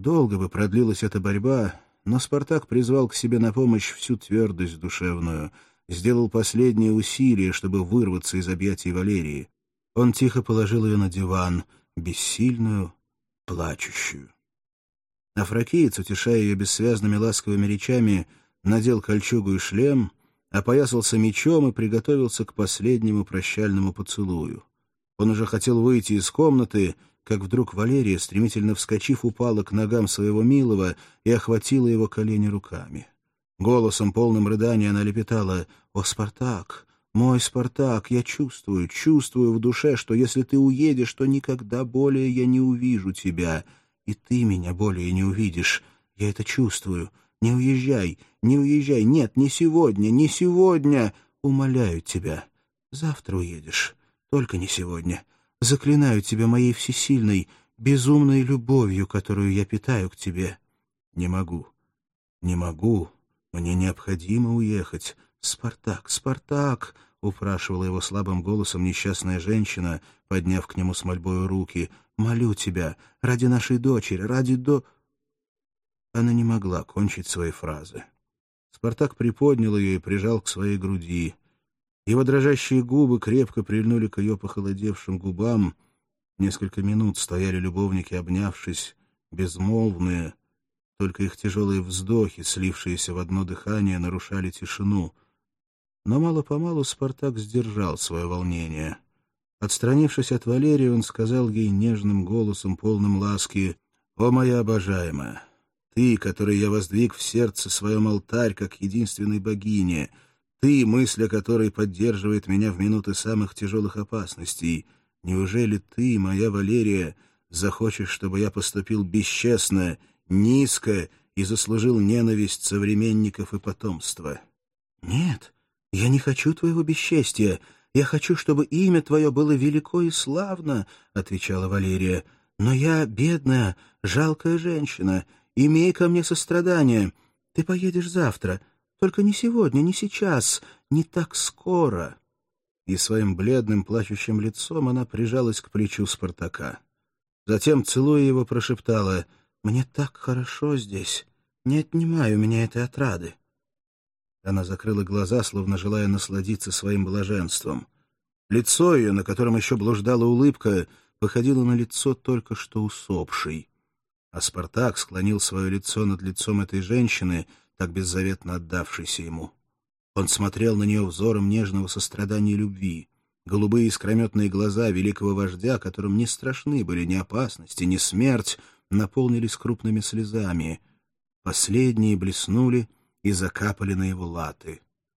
Долго бы продлилась эта борьба, но Спартак призвал к себе на помощь всю твердость душевную, сделал последние усилия, чтобы вырваться из объятий Валерии. Он тихо положил ее на диван, бессильную, плачущую. А фракиец, утешая ее бессвязными ласковыми речами, надел кольчугу и шлем, опоясался мечом и приготовился к последнему прощальному поцелую. Он уже хотел выйти из комнаты, как вдруг Валерия, стремительно вскочив, упала к ногам своего милого и охватила его колени руками. Голосом, полным рыдания, она лепетала: «О, Спартак! Мой Спартак! Я чувствую в душе, что если ты уедешь, то никогда более я не увижу тебя, и ты меня более не увидишь. Я это чувствую. Не уезжай, не уезжай! Нет, не сегодня, не сегодня! Умоляю тебя. Завтра уедешь, только не сегодня. Заклинаю тебя моей всесильной, безумной любовью, которую я питаю к тебе». «Не могу, не могу. Мне необходимо уехать. Спартак, Спартак!» — упрашивала его слабым голосом несчастная женщина, подняв к нему с мольбою руки. «Молю тебя, ради нашей дочери, Она не могла кончить свои фразы. Спартак приподнял ее и прижал к своей груди. Его дрожащие губы крепко прильнули к ее похолодевшим губам. Несколько минут стояли любовники, обнявшись, безмолвные. Только их тяжелые вздохи, слившиеся в одно дыхание, нарушали тишину. Но мало-помалу Спартак сдержал свое волнение. Отстранившись от Валерии, он сказал ей нежным голосом, полным ласки: «О, моя обожаемая! Ты, которой я воздвиг в сердце своем алтарь, как единственной богине, ты, мысль о которой поддерживает меня в минуты самых тяжелых опасностей, неужели ты, моя Валерия, захочешь, чтобы я поступил бесчестно, низко и заслужил ненависть современников и потомства?» «Нет, я не хочу твоего бесчестия. Я хочу, чтобы имя твое было велико и славно», — отвечала Валерия. «Но я бедная, жалкая женщина. Имей ко мне сострадание. Ты поедешь завтра. Только не сегодня, не сейчас, не так скоро». И своим бледным, плачущим лицом она прижалась к плечу Спартака. Затем, целуя его, прошептала: «Мне так хорошо здесь. Не отнимай у меня этой отрады». Она закрыла глаза, словно желая насладиться своим блаженством. Лицо ее, на котором еще блуждала улыбка, походило на лицо только что усопшей. А Спартак склонил свое лицо над лицом этой женщины, так беззаветно отдавшейся ему. Он смотрел на нее взором нежного сострадания и любви. Голубые искрометные глаза великого вождя, которым не страшны были ни опасности, ни смерть, наполнились крупными слезами. Последние блеснули и закапали на его латы.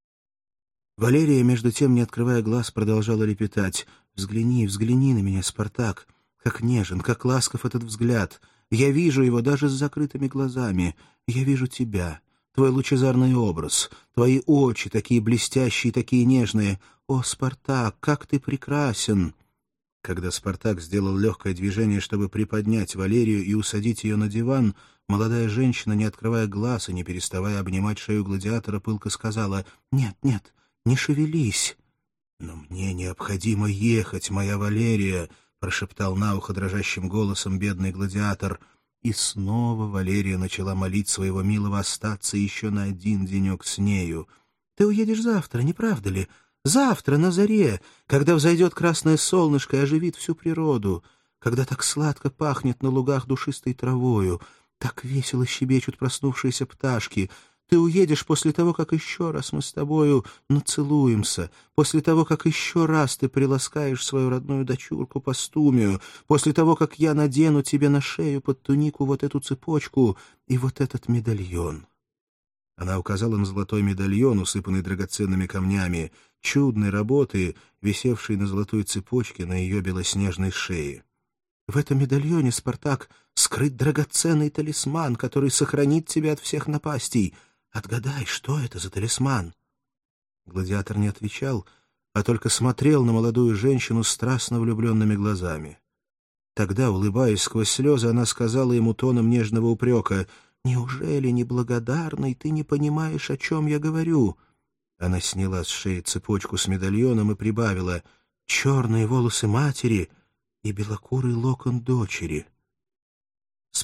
Валерия, между тем, не открывая глаз, продолжала лепетать: «Взгляни, взгляни на меня, Спартак! Как нежен, как ласков этот взгляд! Я вижу его даже с закрытыми глазами. Я вижу тебя, твой лучезарный образ, твои очи, такие блестящие, такие нежные. О, Спартак, как ты прекрасен!» Когда Спартак сделал легкое движение, чтобы приподнять Валерию и усадить ее на диван, молодая женщина, не открывая глаз и не переставая обнимать шею гладиатора, пылко сказала: «Нет, нет, не шевелись». «Но мне необходимо ехать, моя Валерия», — прошептал на ухо дрожащим голосом бедный гладиатор. И снова Валерия начала молить своего милого остаться еще на один денек с нею. «Ты уедешь завтра, не правда ли? Завтра на заре, когда взойдет красное солнышко и оживит всю природу, когда так сладко пахнет на лугах душистой травою, так весело щебечут проснувшиеся пташки. Ты уедешь после того, как еще раз мы с тобою нацелуемся, после того, как еще раз ты приласкаешь свою родную дочурку Постумию, после того, как я надену тебе на шею под тунику вот эту цепочку и вот этот медальон». Она указала на золотой медальон, усыпанный драгоценными камнями, чудной работы, висевшей на золотой цепочке на ее белоснежной шее. «В этом медальоне, Спартак, скрыт драгоценный талисман, который сохранит тебя от всех напастей. Отгадай, что это за талисман?» Гладиатор не отвечал, а только смотрел на молодую женщину страстно влюбленными глазами. Тогда, улыбаясь сквозь слезы, она сказала ему тоном нежного упрека: «Неужели, неблагодарный, ты не понимаешь, о чем я говорю?» Она сняла с шеи цепочку с медальоном и прибавила: «Черные волосы матери и белокурый локон дочери».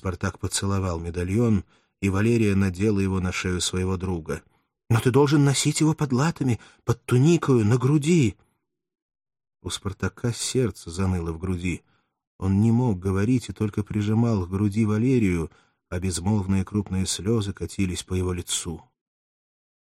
Спартак поцеловал медальон, и Валерия надела его на шею своего друга. «Но ты должен носить его под латами, под туникою, на груди!» У Спартака сердце заныло в груди. Он не мог говорить и только прижимал к груди Валерию, а безмолвные крупные слезы катились по его лицу.